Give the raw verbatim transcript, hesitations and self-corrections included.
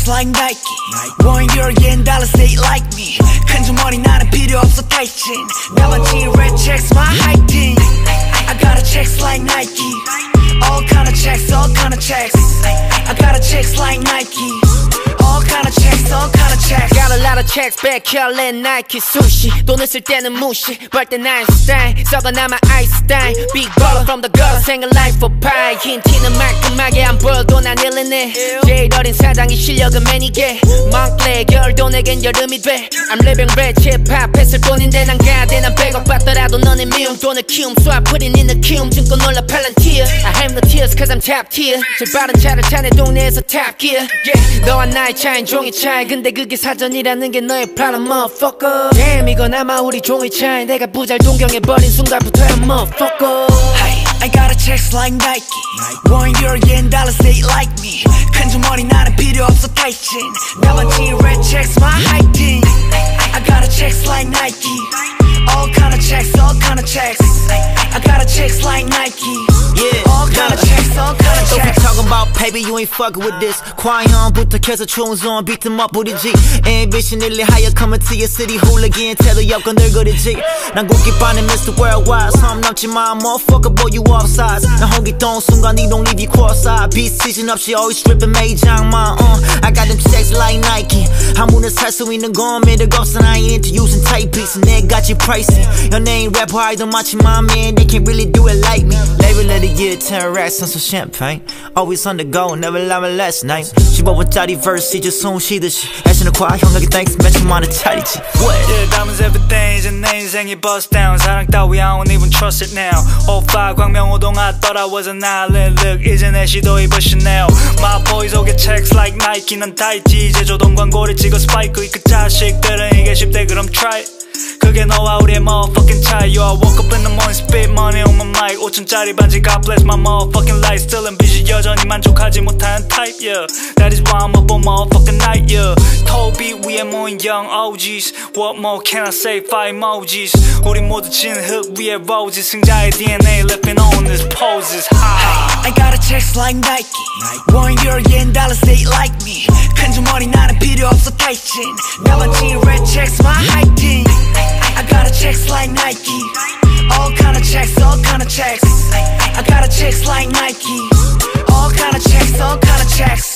like Nike. One euro yen dollar say it like me. 큰 주머니 나는 필요 없어 타이친. 나만 지 red checks my heighting. I got a checks like Nike. All kind of checks, all kind of checks. I got a checks like Nike. All kind of checks, all kind of checks. Got a lot of checks, back here, Nike sushi. 돈을 쓸 때는 무시, 벌 땐 Einstein. 썩어남아 Einstein. Big baller from the gutter, 생각 life for pie. 흰 티는 말끔하게 안 보여도 난 일리네. 제일 어린 사장이 실력은 매니게. 멍클레 겨울도 내겐 여름이 돼. I'm living rich, hip-hop 했을 뿐인데 난 가대. 난 백억 받더라도 너네 미움 돈을 키움. So I put it in the 키움 증권 올라 팔란티어. I have no tears cause I'm top tier. 제일 빠른 차를 타네 동네에서 top gear. Yeah, 너와 나의 차인 종이 차이. 근데 그게 사전이라는 게 너의 problem, motherfucker. Damn, 이건 아마 우리 종이 차이. 내가 부잘 동경해버린 순간부터야, motherfucker. Hey, I got a checks like Nike. One euro yen dollar say it like me. 큰 주머니 나는 필요 없어 타이친. 나만 지 red checks my heighting. I got a checks like Nike. All kind of checks, all kind of checks. I got a checks like Nike. Yeah, all kind of checks, all kind of checks. Don't be talking about paper, you ain't fucking with this. 과연부터 켜서 총선 beat them up 부리지. Ambition 일리 higher coming to your city hooligan. 태도 엮어 늙어리지. 난 고깃반에 Mister Worldwide. 섬 넘지만 motherfucker boy you offsides. 난 호기동 순간 you don't leave you cross-eyed. Beat season 없이 always stripping 매장만. uh, I got them checks like Nike. 아무나 살 수 있는 건 매력 없어. I ain't into using tight beats. 내 같이 pricey. 연예인 래퍼 아이돌 마치만 man they can't really do it like me. Label of the year ten racks on some champagne. Always on the go never lie my last name. 십오 분짜리 verse 이제 숨 쉬듯이 애쓰는 과 형에게 thanks 매출 많은 차리지. What? Yeah, diamonds everything 이제 내 인생이 bust down. 사랑 따위 I don't even trust it now. 오 파이브 광명호동 I thought I was an island. Look 이제 내 시도 입어 Chanel. My boys all get checks like Nike. 난 타이지 이제 조던 광고를 찍어 스파이크. 그 자식들은 이게 십 대 그럼 try it. 그게 너와 우리의 motherfucking 차이. Yo, I woke up in the morning, spit money on my mic. 오천짜리 반지, God bless my motherfucking life. Still ambitious, 여전히 만족하지 못하는 type, yeah. That is why I'm up all motherfucking night, yeah. 토비 위에 모인 young O Gs. What more can I say, five emojis. 우리 모두 지는 흙 위에 roses. 승자의 D N A living on this poses, ha. I got a checks like Nike. One euro yen dollar say it like me. 큰 주머니 나는 필요 없어 타이친. 나만 지 red checks my heighting. I got a checks like Nike. All kind of checks, all kind of checks. I got a checks like Nike. All kind of checks, all kind of checks.